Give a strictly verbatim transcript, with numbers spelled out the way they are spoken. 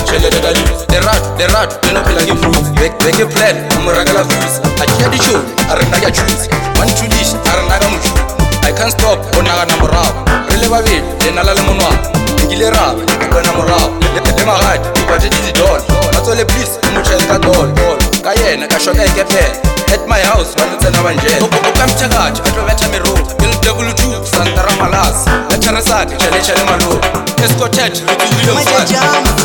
tšhelete ka news lerato lerato le no phela ke fruits beke plan o mo rakela views a tšea ditšhono a re nna ke a choose one two dish a re nna ka motšhuni I can't stop o nagana morago re le babedi lenala le monwana nkile raba ke kwena morago le magadi ke kwatetse didola matswele please o motšhele ka dol ka yena ka shoka eke phela at my house ba tsena banjela o ka mtshakathi a tlo betha merogo ke le double two santara malasi la tšharesake tšhele tšhele maloro escotet re tsogile mfati